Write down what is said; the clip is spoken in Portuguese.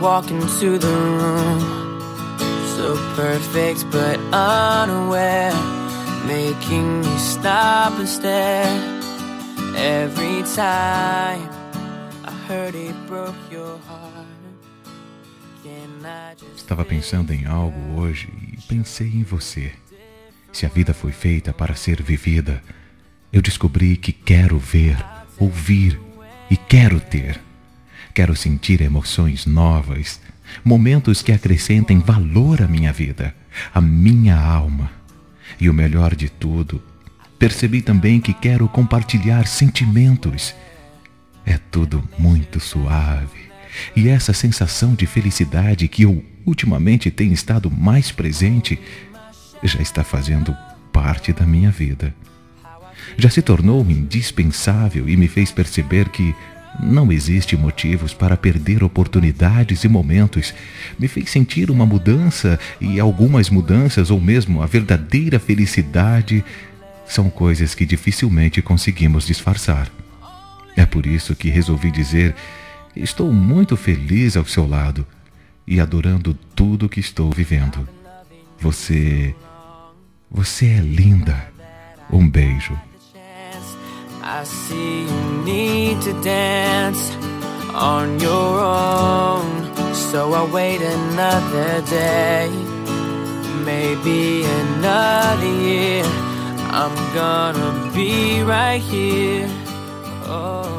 walk into the room, so perfect but unaware, making me stop and stare. Every time I heard it broke your heart. Can I just... Estava pensando em algo hoje e pensei em você. Se a vida foi feita para ser vivida, eu descobri que quero ver, ouvir e quero ter. Quero sentir emoções novas, momentos que acrescentem valor à minha vida, à minha alma. E o melhor de tudo, percebi também que quero compartilhar sentimentos. É tudo muito suave. E essa sensação de felicidade que eu ultimamente tenho estado mais presente já está fazendo parte da minha vida. Já se tornou indispensável e me fez perceber que não existe motivos para perder oportunidades e momentos. Me fez sentir uma mudança, e algumas mudanças, ou mesmo a verdadeira felicidade, são coisas que dificilmente conseguimos disfarçar. É por isso que resolvi dizer que estou muito feliz ao seu lado e adorando tudo que estou vivendo. Você é linda. Um beijo. I see you need to dance on your own, so I wait another day, maybe another year. I'm gonna be right here. Oh.